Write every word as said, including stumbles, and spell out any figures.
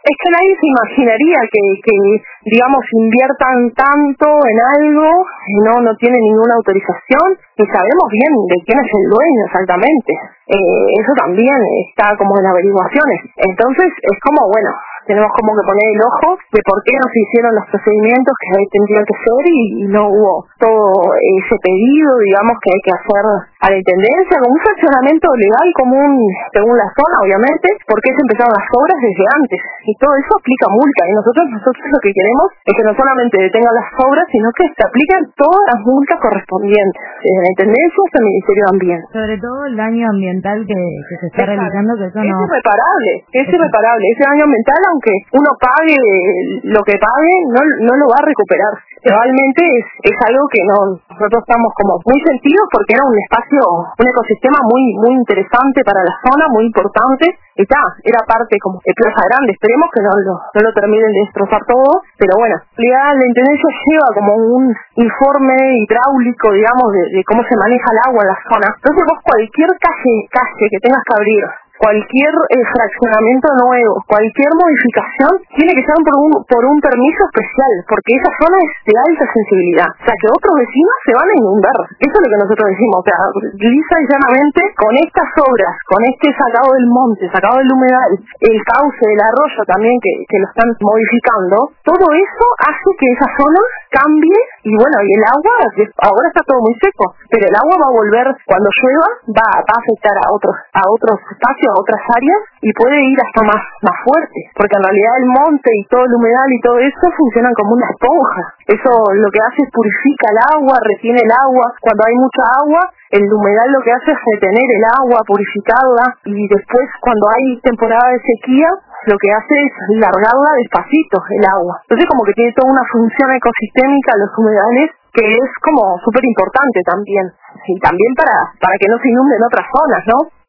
Es que nadie se imaginaría que, que digamos, inviertan tanto en algo, no no tiene ninguna autorización, y sabemos bien de quién es el dueño exactamente. Eh, eso también está como en averiguaciones. Entonces, es como, bueno, tenemos como que poner el ojo de por qué no se hicieron los procedimientos que ahí tendrían que ser y, y no hubo todo ese pedido, digamos, que hay que hacer a la Intendencia, con un fraccionamiento legal común según la zona, obviamente, porque se empezaron las obras desde antes, y todo eso aplica multa, y nosotros nosotros lo que queremos es que no solamente detengan las obras, sino que se apliquen todas las multas correspondientes, desde la Intendencia hasta el Ministerio de Ambiente. Sobre todo el daño ambiental que, que se está Exacto. realizando, que eso no... Es irreparable, es irreparable, ese daño ambiental, aunque uno pague lo que pague, no, no lo va a recuperar. Realmente es, es algo que no, nosotros estamos como muy sentidos porque era un espacio, un ecosistema muy muy interesante para la zona, muy importante, y está, era parte como de Plaza Grande. Esperemos que no lo, no lo terminen de destrozar todo, pero bueno, la, la Intendencia lleva como un informe hidráulico, digamos, de, de cómo se maneja el agua en la zona. Entonces vos cualquier calle, calle que tengas que abrir, cualquier eh, fraccionamiento nuevo, cualquier modificación, tiene que ser por un, por un permiso especial, porque esa zona es de alta sensibilidad. O sea, que otros vecinos se van a inundar. Eso es lo que nosotros decimos. O sea, lisa y llanamente, con estas obras, con este sacado del monte, sacado del humedal, el cauce del arroyo también, que, que lo están modificando, todo eso hace que esa zona cambie, y bueno, y el agua, ahora está todo muy seco, pero el agua va a volver, cuando llueva, va, va a afectar a otros, a otros espacios, a otras áreas, y puede ir hasta más más fuerte, porque en realidad el monte y todo el humedal y todo eso funcionan como una esponja. Eso lo que hace es purifica el agua, retiene el agua. Cuando hay mucha agua, el humedal lo que hace es retener el agua, purificarla, y después cuando hay temporada de sequía, lo que hace es largarla despacito el agua. Entonces como que tiene toda una función ecosistémica los humedales, que es como súper importante también, y también para para que no se inunden otras zonas, ¿no?